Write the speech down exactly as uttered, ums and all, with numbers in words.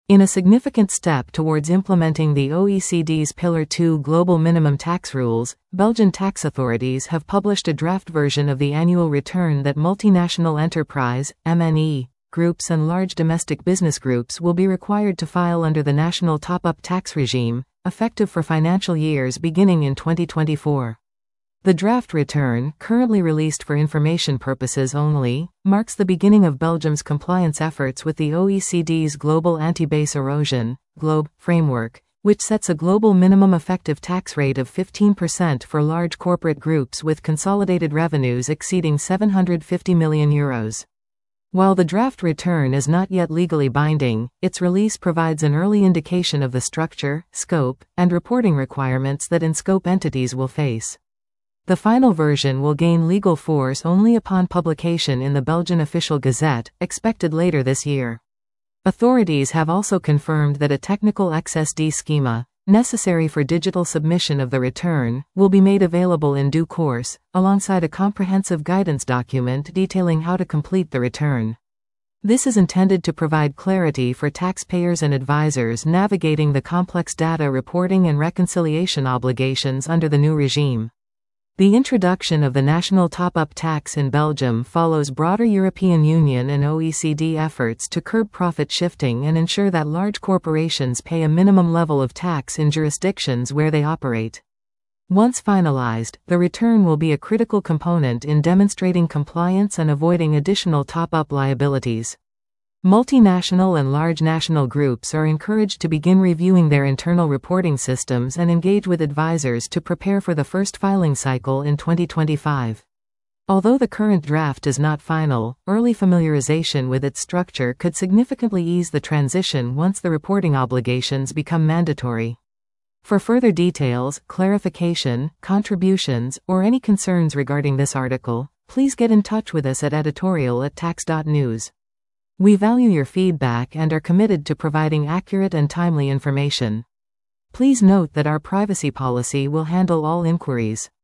In a significant step towards implementing the O E C D's Pillar two global minimum tax rules, Belgian tax authorities have published a draft version of the annual return that multinational enterprise (M N E) groups and large domestic business groups will be required to file under the national top-up tax regime, effective for financial years beginning in twenty twenty-four. The draft return, currently released for information purposes only, marks the beginning of Belgium's compliance efforts with the O E C D's Global Anti-Base Erosion (GloBE) framework, which sets a global minimum effective tax rate of fifteen percent for large corporate groups with consolidated revenues exceeding seven hundred fifty million euros. While the draft return is not yet legally binding, its release provides an early indication of the structure, scope, and reporting requirements that in-scope entities will face. The final version will gain legal force only upon publication in the Belgian Official Gazette, expected later this year. Authorities have also confirmed that a technical X S D schema, necessary for digital submission of the return, will be made available in due course, alongside a comprehensive guidance document detailing how to complete the return. This is intended to provide clarity for taxpayers and advisors navigating the complex data reporting and reconciliation obligations under the new regime. The introduction of the national top-up tax in Belgium follows broader European Union and O E C D efforts to curb profit shifting and ensure that large corporations pay a minimum level of tax in jurisdictions where they operate. Once finalized, the return will be a critical component in demonstrating compliance and avoiding additional top-up liabilities. Multinational and large national groups are encouraged to begin reviewing their internal reporting systems and engage with advisors to prepare for the first filing cycle in twenty twenty-five. Although the current draft is not final, early familiarization with its structure could significantly ease the transition once the reporting obligations become mandatory. For further details, clarification, contributions, or any concerns regarding this article, please get in touch with us at editorial at tax dot news. We value your feedback and are committed to providing accurate and timely information. Please note that our privacy policy will handle all inquiries.